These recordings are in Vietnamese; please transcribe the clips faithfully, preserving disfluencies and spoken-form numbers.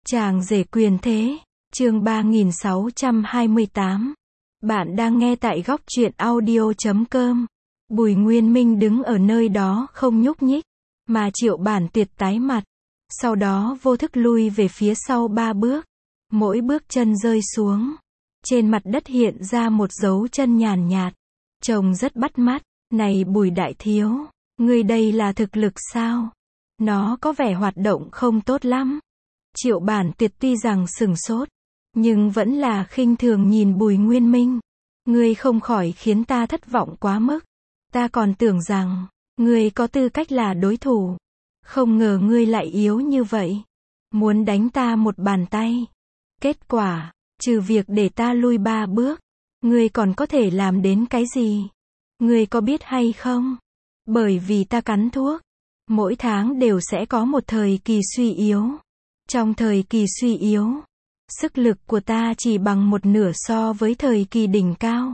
Chàng rể quyền thế, chương ba nghìn sáu trăm hai mươi tám. Bạn đang nghe tại góc truyện audio chấm com. Bùi Nguyên Minh đứng ở nơi đó không nhúc nhích, mà Triệu Bản Tuyệt tái mặt. Sau đó vô thức lui về phía sau ba bước. Mỗi bước chân rơi xuống, trên mặt đất hiện ra một dấu chân nhàn nhạt. Trông rất bắt mắt. Này Bùi đại thiếu, ngươi đây là thực lực sao? Nó có vẻ hoạt động không tốt lắm. Triệu Bản Tuyệt tuy rằng sửng sốt, nhưng vẫn là khinh thường nhìn Bùi Nguyên Minh. Ngươi không khỏi khiến ta thất vọng quá mức. Ta còn tưởng rằng, ngươi có tư cách là đối thủ. Không ngờ ngươi lại yếu như vậy. Muốn đánh ta một bàn tay. Kết quả, trừ việc để ta lui ba bước, ngươi còn có thể làm đến cái gì? Ngươi có biết hay không? Bởi vì ta cắn thuốc, mỗi tháng đều sẽ có một thời kỳ suy yếu. Trong thời kỳ suy yếu, sức lực của ta chỉ bằng một nửa so với thời kỳ đỉnh cao.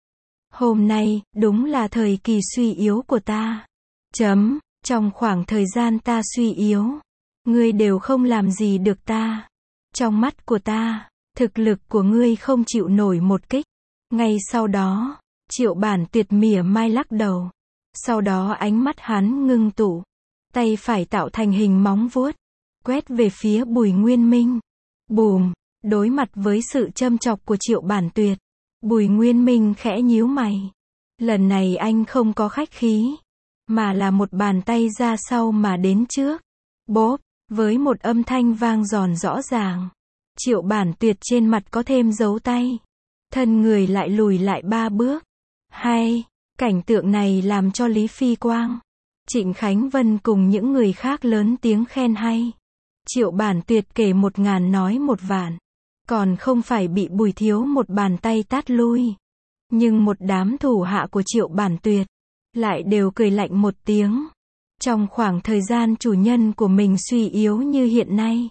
Hôm nay, đúng là thời kỳ suy yếu của ta. Chấm, trong khoảng thời gian ta suy yếu, ngươi đều không làm gì được ta. Trong mắt của ta, thực lực của ngươi không chịu nổi một kích. Ngay sau đó, Triệu Bản Tuyệt mỉa mai lắc đầu. Sau đó ánh mắt hắn ngưng tụ, tay phải tạo thành hình móng vuốt, quét về phía Bùi Nguyên Minh. Bùm, đối mặt với sự châm chọc của Triệu Bản Tuyệt, Bùi Nguyên Minh khẽ nhíu mày. Lần này anh không có khách khí, mà là một bàn tay ra sau mà đến trước. Bốp, với một âm thanh vang giòn rõ ràng. Triệu Bản Tuyệt trên mặt có thêm dấu tay. Thân người lại lùi lại ba bước. Hay, cảnh tượng này làm cho Lý Phi Quang, Trịnh Khánh Vân cùng những người khác lớn tiếng khen hay. Triệu Bản Tuyệt kể một ngàn nói một vạn, còn không phải bị Bùi thiếu một bàn tay tát lui. Nhưng một đám thủ hạ của Triệu Bản Tuyệt lại đều cười lạnh một tiếng. Trong khoảng thời gian chủ nhân của mình suy yếu như hiện nay,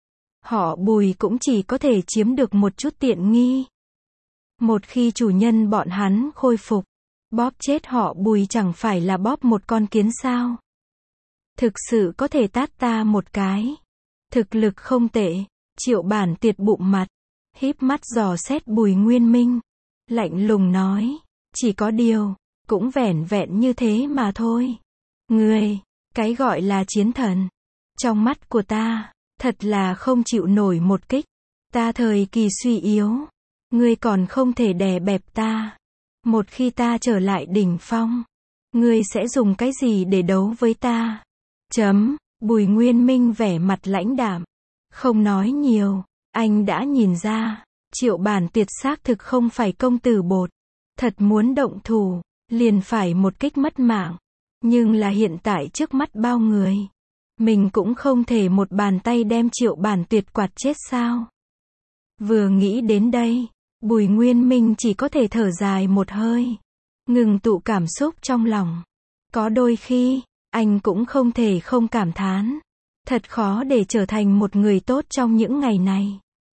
họ Bùi cũng chỉ có thể chiếm được một chút tiện nghi. Một khi chủ nhân bọn hắn khôi phục, bóp chết họ Bùi chẳng phải là bóp một con kiến sao? Thực sự có thể tát ta một cái. Thực lực không tệ. Triệu Bản Tuyệt bụng mặt, híp mắt dò xét Bùi Nguyên Minh, lạnh lùng nói, chỉ có điều, cũng vẻn vẹn như thế mà thôi. Ngươi, cái gọi là chiến thần, trong mắt của ta, thật là không chịu nổi một kích. Ta thời kỳ suy yếu, ngươi còn không thể đè bẹp ta. Một khi ta trở lại đỉnh phong, ngươi sẽ dùng cái gì để đấu với ta? Chấm, Bùi Nguyên Minh vẻ mặt lãnh đạm, không nói nhiều. Anh đã nhìn ra, Triệu Bản Tuyệt xác thực không phải công tử bột. Thật muốn động thủ, liền phải một kích mất mạng. Nhưng là hiện tại trước mắt bao người, mình cũng không thể một bàn tay đem Triệu Bản Tuyệt quạt chết sao? Vừa nghĩ đến đây, Bùi Nguyên Minh chỉ có thể thở dài một hơi, ngừng tụ cảm xúc trong lòng. Có đôi khi, anh cũng không thể không cảm thán. Thật khó để trở thành một người tốt trong những ngày này.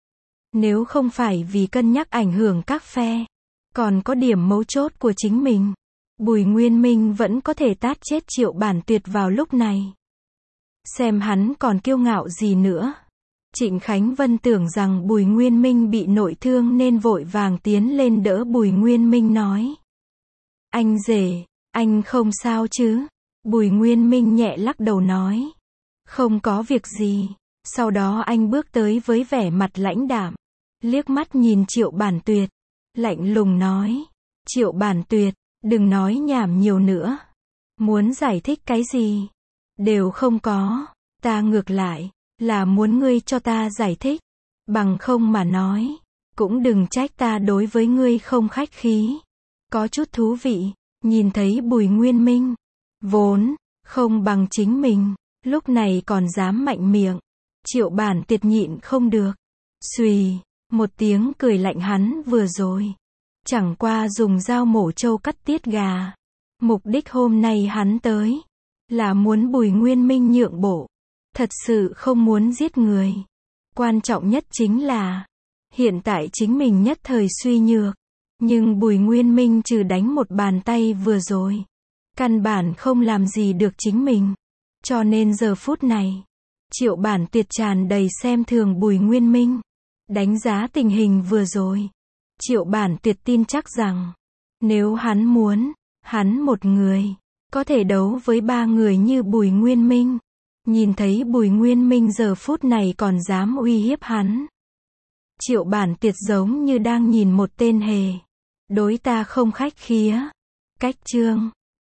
Nếu không phải vì cân nhắc ảnh hưởng các phe, còn có điểm mấu chốt của chính mình, Bùi Nguyên Minh vẫn có thể tát chết Triệu Bản Tuyệt vào lúc này. Xem hắn còn kiêu ngạo gì nữa. Trịnh Khánh Vân tưởng rằng Bùi Nguyên Minh bị nội thương nên vội vàng tiến lên đỡ Bùi Nguyên Minh nói. Anh rể, anh không sao chứ? Bùi Nguyên Minh nhẹ lắc đầu nói. Không có việc gì. Sau đó anh bước tới với vẻ mặt lãnh đạm, liếc mắt nhìn Triệu Bản Tuyệt, lạnh lùng nói. Triệu Bản Tuyệt, đừng nói nhảm nhiều nữa. Muốn giải thích cái gì? Đều không có. Ta ngược lại là muốn ngươi cho ta giải thích. Bằng không mà nói, cũng đừng trách ta đối với ngươi không khách khí. Có chút thú vị, nhìn thấy Bùi Nguyên Minh, vốn không bằng chính mình, lúc này còn dám mạnh miệng. Triệu Bản Tuyệt nhịn không được. Xùy, một tiếng cười lạnh hắn vừa rồi. Chẳng qua dùng dao mổ trâu cắt tiết gà. Mục đích hôm nay hắn tới, là muốn Bùi Nguyên Minh nhượng bộ. Thật sự không muốn giết người. Quan trọng nhất chính là, hiện tại chính mình nhất thời suy nhược. Nhưng Bùi Nguyên Minh trừ đánh một bàn tay vừa rồi, căn bản không làm gì được chính mình. Cho nên giờ phút này, Triệu Bản Tuyệt tràn đầy xem thường Bùi Nguyên Minh. Đánh giá tình hình vừa rồi, Triệu Bản Tuyệt tin chắc rằng, nếu hắn muốn, hắn một người, có thể đấu với ba người như Bùi Nguyên Minh. Nhìn thấy Bùi Nguyên Minh giờ phút này còn dám uy hiếp hắn. Triệu Bản Tuyệt giống như đang nhìn một tên hề. Đối ta không khách khí á. Cách chương